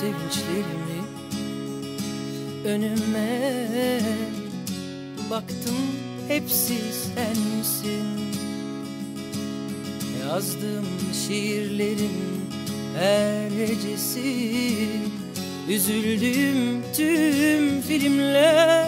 sevinçlerimi önüme, baktım hepsi sensin. Yazdığım şiirlerin her hecesi, üzüldüğüm tüm filmler,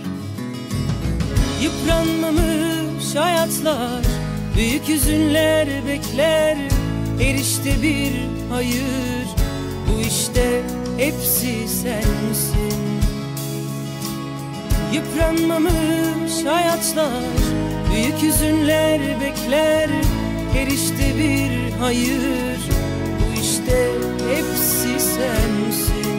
yıpranmamış hayatlar, büyük hüzünler bekler. Her işte bir hayır, bu işte hepsi sensin. Yıpranmamış hayatlar, büyük hüzünler bekler. Her işte bir hayır, bu işte hepsi sensin.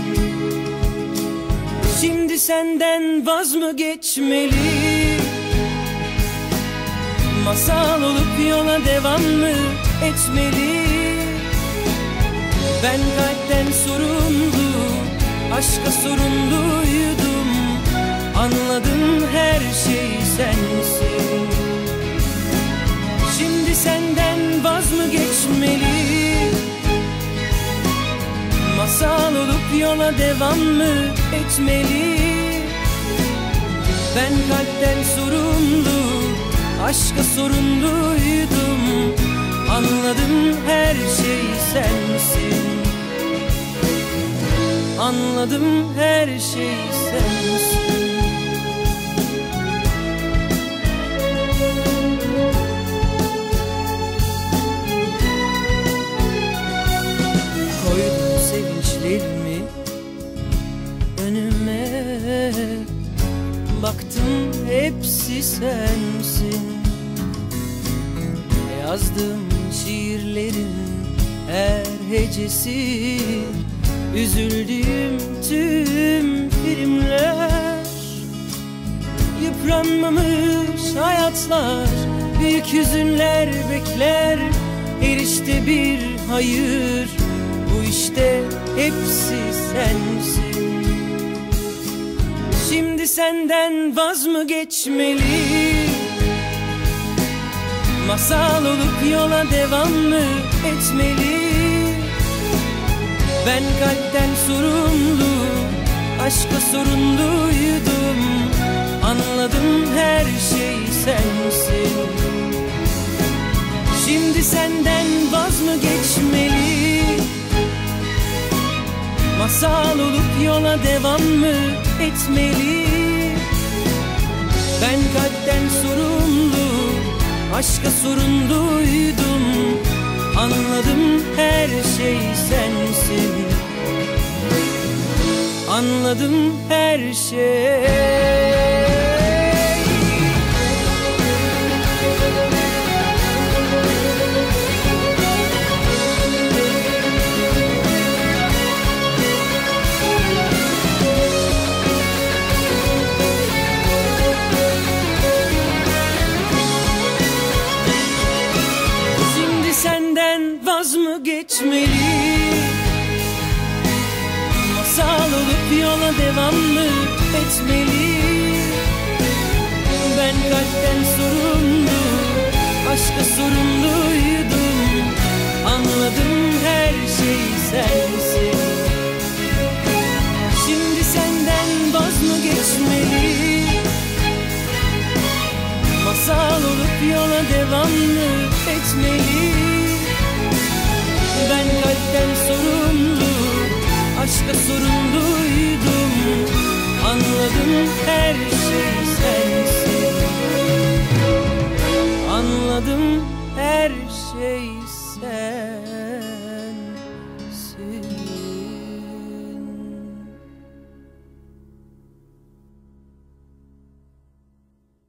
Şimdi senden vaz mı geçmeli? Masal olup yola devam mı etmeli? Ben kalpten sorumlu, aşka sorumluydum. Anladım, her şey sensin. Şimdi senden vaz mı geçmeli? Masal olup yola devam mı etmeli? Ben kalpten sorumlu, aşka sorumluydum. Anladım, her şey sensin. Anladım, her şey sensin. Koydum sevinçlerimi önüme, baktım hepsi sensin. Yazdığım şiirlerin her hecesi, üzüldüğüm tüm filmler, yıpranmamış hayatlar, büyük hüzünler bekler. Her işte bir hayır, bu işte hepsi sensin. Şimdi senden vaz mı geçmeli? Masal olup yola devam mı etmeli? Ben kalpten sorumlu, aşka sorumluydum. Anladım, her şey sensin. Şimdi senden vaz mı geçmeli? Masal olup yola devam mı etmeli? Ben kalpten sorumlu, aşka sorumluydum. Anladım, her şey sensin. Anladım, her şey. Senden vaz mı geçmeli? Masal olup yola devam mı etmeli? Ben kalpten sorumlu, aşka sorumluydum. Anladım, her şey sensin. Şimdi senden vaz mı geçmeli? Masal olup yola devam mı etmeli? Ben kalpten sorumlu, aşka sorumluydum. Anladım, her şey sensin. Anladım, her şey sensin.